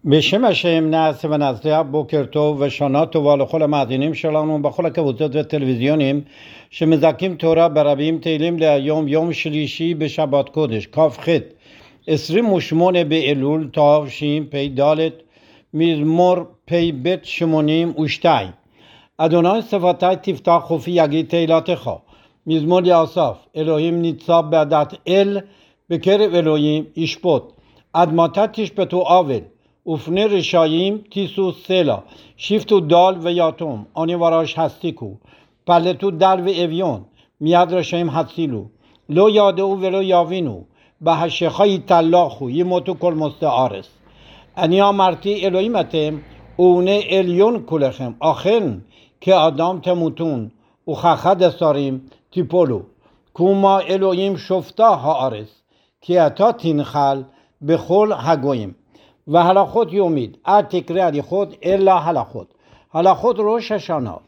בשם השם נעשה ונצליח. בוקר טוב ושנה טובה לכל המאזינים שלנו בכל הקבוצות והטלוויזיונים שמזכים תורה ברבים. תהילים להיום יום שלישי בשבת קודש כ"ח 28 באלול תשפ"ד, מזמור פ"ב 82. אדוני שפתי תפתח חופי יגיד תהילתך. מזמור יאסף. אלוהים ניצב בעדת אל, בקרב אלוהים ישפוט. עד מתי תשפטו עוול ופני רشاییم تیسو سلا. شیفتو دال و یاتم آنی وراش هستیکو. پلتو دل و اویون میاد رشایم حسیلو. لو یاده او ولو یاوینو. به هشخای تلاخو یموتو کل مستعارس. انیا مرتی الوهیمتم اونه الیون کلخم. آخرن که آدم تموتون و خخد ساریم تیپولو. کوما الوهیم شفتا ها آرس. که اتا تینخل بخول هگویم. و هلاخوت یومید تکراری خود الا هلاخوت روش هشانا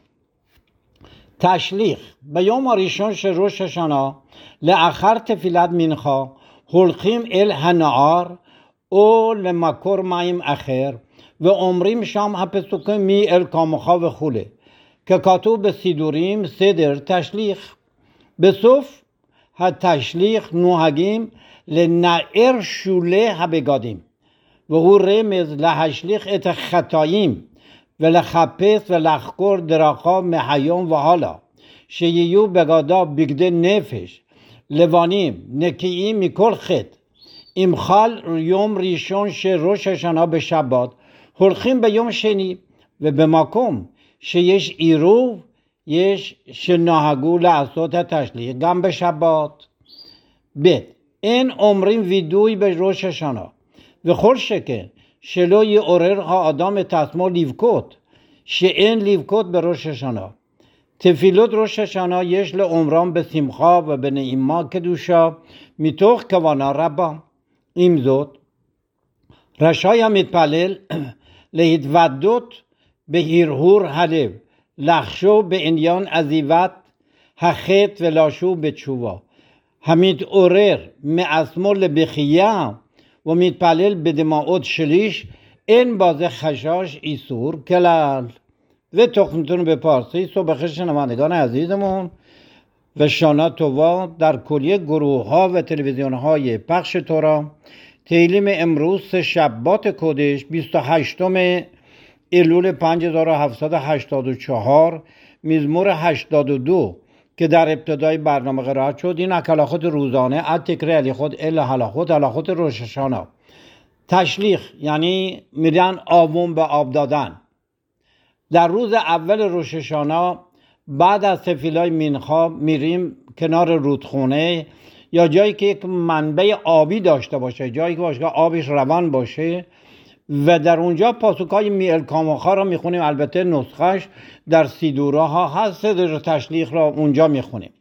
تشلیخ به یوم اریشون روش هشانا لآخر تفیلت منخا هلخیم ال هنعار او لمکر مایم اخر و عمریم شام هپسوکه می ال کامخا و خوله که کاتو به سیدوریم سدر تشلیخ به صف ها تشلیخ نوهگیم لنعر شوله ها بگادیم و او رمز لحشلیخ ات خطاییم و لخپس و لخکر دراخا محیام و حالا شییو بگادا بگده نفش لوانیم نکییم میکل خط امخال یوم ریشون روش هشانا به شبات هلخیم به یوم شنی و به مکم شیش ایرو یش شناهگو لعصوت تشلیخ گم به شبات بید این عمرین ویدوی به روش هشانا و خورشکه شلوی اورر ها آدم تسما لیوکوت شئین لیوکوت به روش هشانا تفیلوت روش هشانا یش لعمران به سیمخا و به نعیما کدوشا میتوخ کوانا ربا ایمزوت رشای متپلل لهیدودوت به هیرهور حلب لخشو به انیان ازیوت هخت و لاشو به چووا همید اورر معصمول بخیه و میتپلل به دماعت شلیش این بازه خشاش ایسور کلل. و تخمتون به پارسی. صبح شنوندگان عزیزمون و شانا تووا در کلیه گروه ها و تلویزیون های پخش تورا. تیلیم امروز شبات کدش 28 الول 5784 مزمور 82 که در ابتدای برنامه قرائت شد. این اکلاخوت روزانه تکرار علی خود الا هلاخوت روش هشانا. تشلیخ یعنی میرن آبون به آب دادن. در روز اول روش هشانا بعد از تفیلای منخا میریم کنار رودخونه یا جایی که یک منبع آبی داشته باشه، جایی که باشه آبش روان باشه و در اونجا پاسوکای میل کامخا را میخونیم. البته نسخش در سیدوره ها هست. صدر تشلیخ را اونجا میخونیم.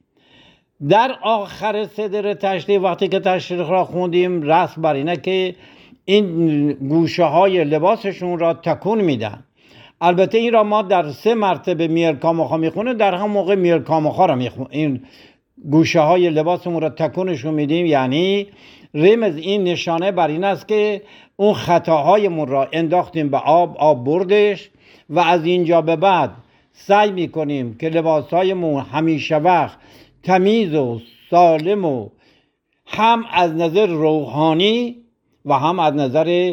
در آخر صدر تشلیخ وقتی که تشلیخ را خوندیم رسم بر اینه که این گوشه های لباسشون را تکون میدن. البته این را ما در 3 مرتبه میل کامخا میخونه. در هم موقع میل کامخا را میخونه این گوشه های لباسمون را تکونشون میدیم. یعنی رمز این نشانه بر این است که اون خطاهایمون را انداختیم به آب بردش و از اینجا به بعد سعی میکنیم که لباسهایمون همیشه وقت تمیز و سالم و هم از نظر روحانی و هم از نظر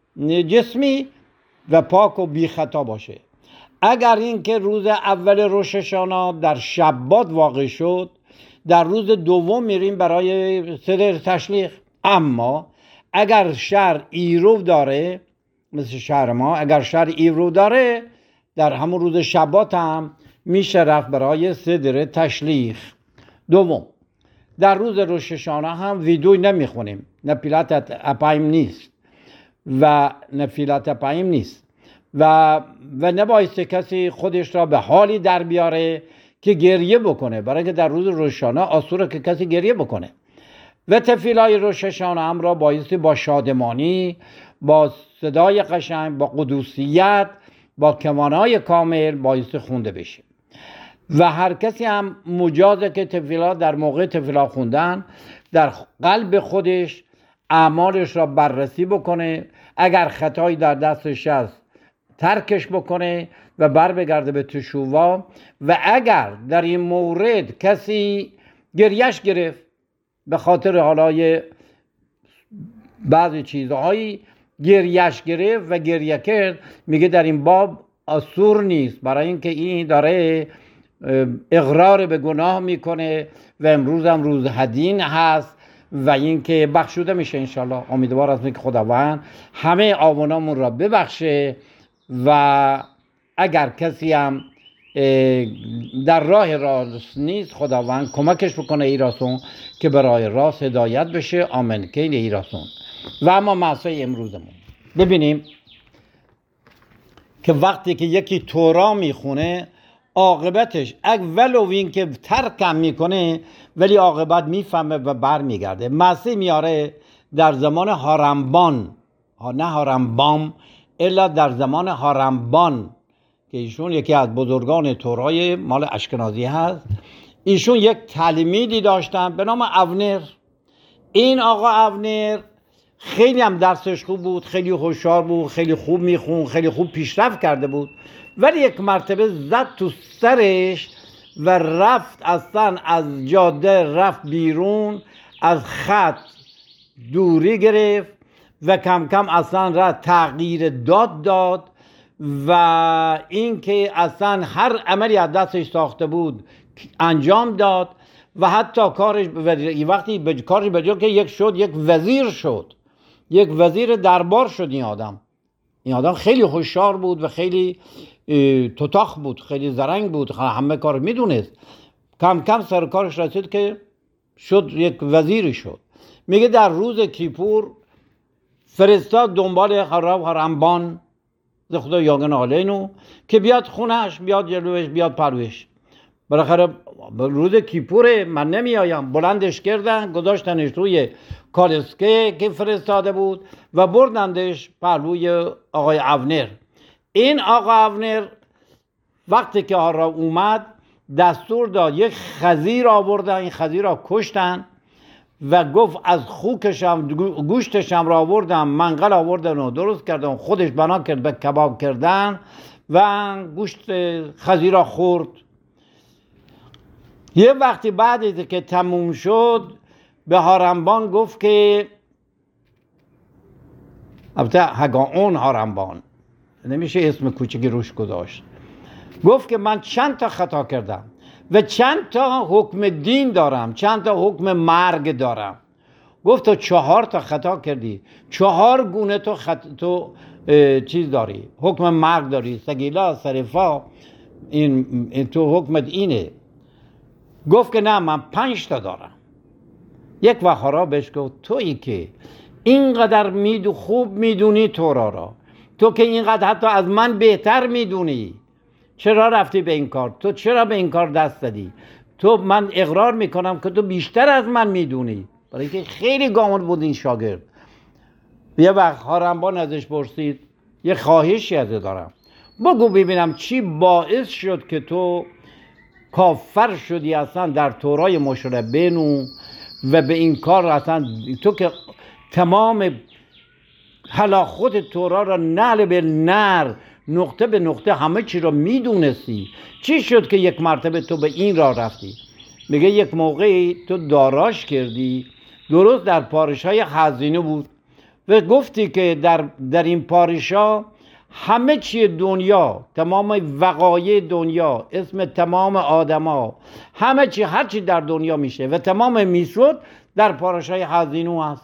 جسمی و پاک و بی خطا باشه. اگر این که روز اول روش هشانا در شبات واقع شد، در روز دوم میریم برای صدر تشلیخ. اما اگر شهر ایرو داره مثل شهر ما، اگر شهر ایرو داره در همون روز شبات هم میشه رفت برای صدر تشلیخ. دوم، در روز روش هشانا هم ویدوی نمیخونیم. نفیلت اپایم نیست و نفیلت اپایم نیست و نبایسته کسی خودش را به حالی در بیاره که گریه بکنه، برای که در روز روش هشانا آسوره که کسی گریه بکنه. و تفیلای روش هشانا هم را بایستی با شادمانی، با صدای قشنگ، با قدوسیت، با کمانای کامل بایستی خونده بشه. و هر کسی هم مجازه که تفیلا در موقع تفیلا خوندن در قلب خودش اعمالش را بررسی بکنه. اگر خطایی در دستش هست ترکش بکنه و بر بگرده به تشووا. و اگر در این مورد کسی گریش گرفت به خاطر حالای بعضی چیزهایی گریش گرفت و گریه کرد، میگه در این باب آسور نیست، برای اینکه این داره اقرار به گناه میکنه و امروز هم روز حدین هست و اینکه بخشوده میشه انشالله. امیدوار هستم که خداوند همه آوانامون را ببخشه و اگر کسی هم در راه راست نیست خداوند کمکش بکنه ایراسون که به راه راست هدایت بشه. آمین که ایراسون. و اما مسئله امروزمون ببینیم که وقتی که یکی تورا میخونه عاقبتش ولو این که ترکم میکنه ولی عاقبت میفهمه و بر میگرده. مسیح میاره در زمان هارمبان، نه هارمبام، الا در زمان هارمبان که ایشون یکی از بزرگان تورای مال اشکنازی هست. ایشون یک تلمیدی داشتن به نام اونر. این آقا اونر خیلی هم درسش خوب بود، خیلی هوشیار بود، خیلی خوب میخون، خیلی خوب پیشرفت کرده بود، ولی یک مرتبه زد تو سرش و رفت اصلا از جاده، رفت بیرون، از خط دوری گرفت و کم کم اصلا را تغییر داد و اینکه اصلا هر عملی از دستش ساخته بود انجام داد و حتی کارش وقتی به کارش به جای که یک وزیر شد، یک وزیر دربار شد. این آدم خیلی هوشیار بود و خیلی توتاخ بود، خیلی زرنگ بود، همه کار میدونست. کم کم سر کارش رسید که شد یک وزیری شد. میگه در روز کیپور فرستاد دنبال هارمبان ز خدا یاگن آلینو که بیاد خونش، بیاد جلوش، بیاد پروش. بالاخره روز کیپوره، من نمی آیم. بلندش کردن، گذاشتنش روی کالسکه که فرستاده بود و بردندش پهلوی آقای اونر. این آقا اونر وقتی که آرا اومد دستور داد یک خزیر آوردن، این خزیر را کشتن و گفت از خوکشم گوشتشم را آوردم، منقل آوردن و درست کردن، خودش بنا کرد به کباب کردن و گوشت خزیر را خورد. یه وقتی بعد که تموم شد به هارمبان گفت که البته هگاون هارمبان نمیشه اسم کوچکی روش گذاشت، گفت که من چند تا خطا کردم و چند تا حکم دین دارم، چند تا حکم مرگ دارم. گفت تو 4 تا خطا کردی، 4 گونه تو چیز داری، حکم مرگ داری، سگیلا، سرفا، این تو حکمت اینه. گفت که نه من 5 تا دارم. یک وقت هارا بهش گفت تویی که اینقدر خوب میدونی تورا را، تو که اینقدر حتی از من بهتر میدونی، چرا رفتی به این کار؟ تو چرا به این کار دست دادی؟ تو من اقرار میکنم که تو بیشتر از من میدونی. برای که خیلی گامون بود این شاگرد. یه وقت هارمبان ازش پرسید یه خواهشی ازت دارم، بگو ببینم چی باعث شد که تو کافر شدی اصلا در تورای مشربینو و به این کار اصلا تو که تمام خود تورا را نعل به نر، نقطه به نقطه همه چی را میدونستی، چی شد که یک مرتبه تو به این راه رفتی؟ میگه یک موقعی تو داراش کردی، درست در پارشای خزینه بود و گفتی که در این پارشا همه چی دنیا، تمام وقایع دنیا، اسم تمام آدما، همه چی هر چی در دنیا میشه و تمام میشد در پارشای خزینه هست.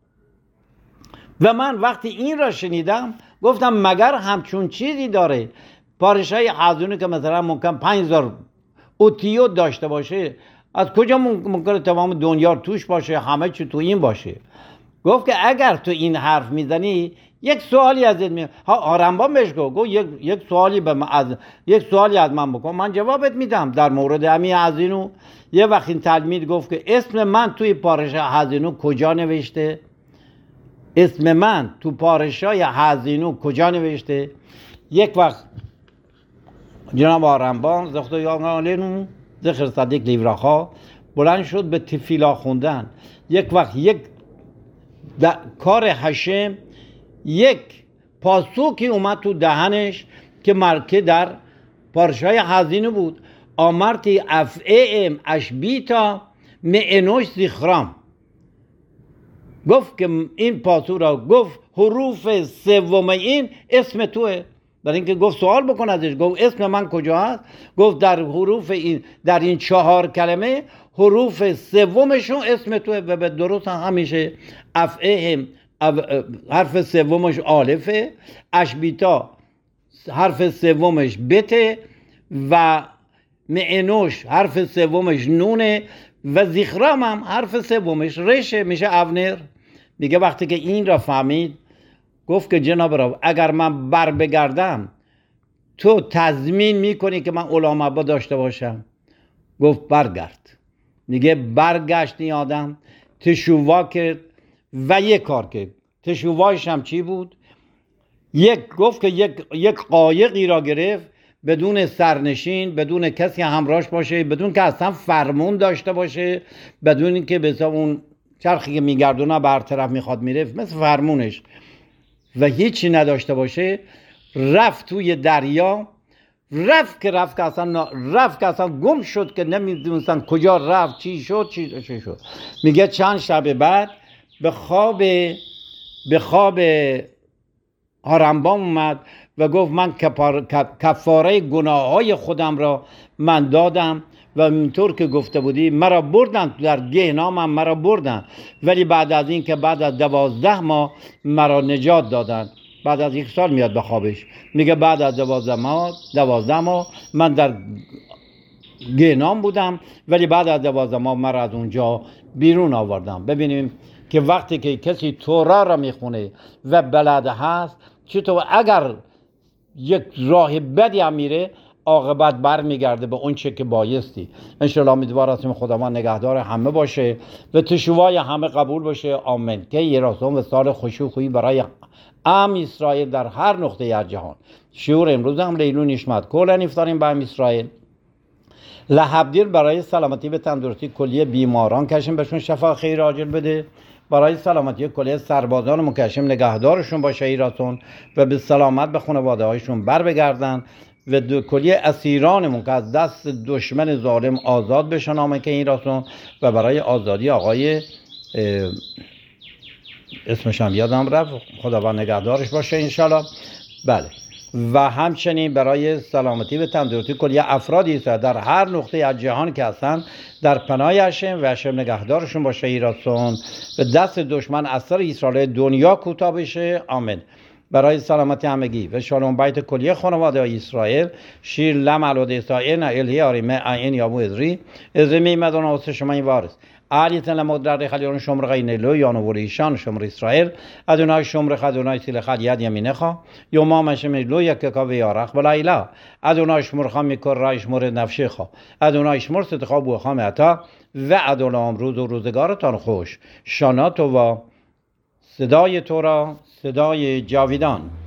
و من وقتی این را شنیدم گفتم مگر همچون چیزی داره؟ پارشای خزینه که مثلا ممکن 5000 اوتیو داشته باشه، از کجا ممکنه تمام دنیا توش باشه، همه چی تو این باشه؟ گفت که اگر تو این حرف میزنی یک سوالی ازت میاد. هارمبان بهش گفت یک سوالی از من بکن، من جوابت میدم در مورد همین هزینو. یه وقت این تلمید گفت که اسم من توی پارشای هزینو کجا نوشته؟ اسم من تو پارشای هزینو کجا نوشته؟ یک وقت جناب هارمبان زخت یاغالینو ذکر صدیق لیوراخا بلند شد به تفیلا خوندن. یک وقت کار هشم یک پاسوکی اومد تو دهنش که مرکه در پارشای هزینه بود. آمرتی افعیم اشبیتا معنوش زیخرام. گفت که این پاسو را گفت حروف سوم این اسم توه. برای اینکه گفت سوال بکن ازش، گفت اسم من کجا هست؟ گفت در حروف این، در این 4 کلمه حروف سومشون اسم توه و به درست همیشه افعهم حرف سومش آلفه، اشبیتا حرف سومش بته و معنوش حرف سومش نونه و زیخرام هم حرف سومش رشه، میشه ابنر. میگه وقتی که این را فهمید گفت که جناب را اگر من بر بگردم تو تضمین میکنی که من علامه داشته باشم؟ گفت برگرد. میگه برگشت این آدم، تشووا کرد و یک کار کرد. تشوواش هم چی بود؟ گفت که یک قایقی را گرفت بدون سرنشین، بدون کسی همراهش باشه، بدون که اصلا فرمون داشته باشه، بدون اینکه مثلا اون چرخی که میگردونه بر طرف میخواد میره مثل فرمونش و هیچی نداشته باشه، رفت توی دریا. رفت که اصلا گم شد که نمیدونستن کجا رفت، چی شد. میگه چند شب بعد به خواب هارنبام اومد و گفت من کفاره گناههای خودم را من دادم و اینطور که گفته بودی مرا بردن در گهنام، مرا بردن، ولی بعد از این که بعد از 12 ماه مرا نجات دادن. بعد از 1 سال میاد به خوابش، میگه بعد از 12 ماه من در گهنام بودم، ولی بعد از 12 ماه مرا از اونجا بیرون آوردم. ببینیم که وقتی که کسی تورا را میخونه و بلد هست، چطور اگر یک راه بدی هم میره عاقبت بر میگرده به اون چه که بایستی. انشالله امیدوار هستیم خداوند نگهدار همه باشه و تشوای همه قبول باشه. آمین. که یه راستون و سال خوشی و خوبی برای اسرائیل در هر نقطه از جهان. شعور امروز هم لیلون نشمت کلن افطاریم به اسرائیل. لحبدیر برای سلامتی و تندرستی کلیه بیماران کشیم بهشون شفا خیر عاجل بده. برای سلامتی کلیه سربازان مکشم نگهدارشون باشه ایراتون و به سلامت به خانواده هایشون بر بگردن و کلیه اسیرانمون که از دست دشمن ظالم آزاد بشن. آمین که ایراتون. و برای آزادی آقای اسمش هم یادم رفت، خداوند نگهدارش باشه انشالله. بله. و همچنین برای سلامتی و تندرستی کلیه افرادی در هر نقطه از جهان که هستن در پناه هشم و هشم نگهدارشون باشه ایراتون و دست دشمن اثر اسرائیل دنیا کوتاه بشه. آمین. برای سلامتی همگی و شالوم بیت کلیه خانواده اسرائیل شیر لم علود اسرائیل الهی آریمه این یامو ازری میمدون آسه شما این وارث علیتن لمدرر خلیون شمر غین لو یانو وریشان شمر اسرائیل ادونای شمر خدونای سیل خد ید یمینخا یوما مشم لو یک کا و یارخ بلایلا ادونای شمر خام میکر رای شمر نفشخا ادونای شمر ستخا بو خام عطا و ادونام روز و روزگارتان خوش. شانات و صدای تو را صدای جاویدان.